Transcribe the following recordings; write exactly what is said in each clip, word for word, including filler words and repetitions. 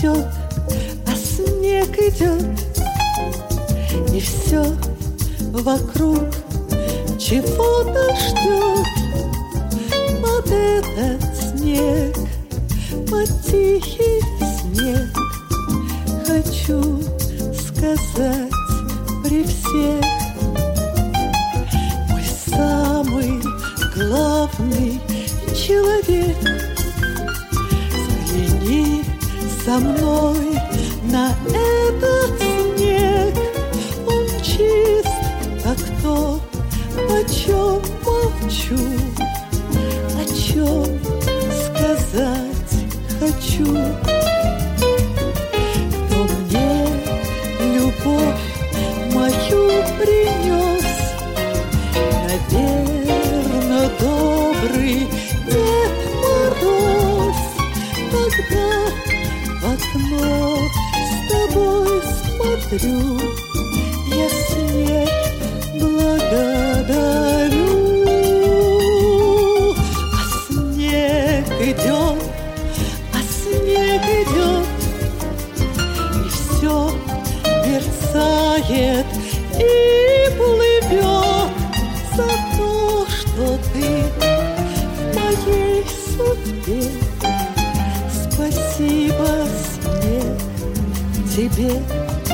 идет, а снег идет, и все вокруг чего-то ждет. Под этот снег, под тихий снег, хочу сказать при всех: мой самый главный человек, взгляни со мной на этот снег. Он чист, как то, о чем молчу, о чем сказать хочу. Кто мне любовь мою принес, наверно, добрый Дед Мороз. Когда в окно с тобой смотрю, я снег благодарю. А снег идет, а снег идет, и все мерцает и плывет за то, что ты в моей судьбе. Спасибо, снег, тебе.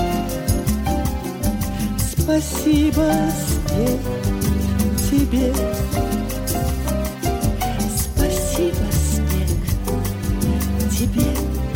Спасибо, снег, тебе. Спасибо, снег, тебе.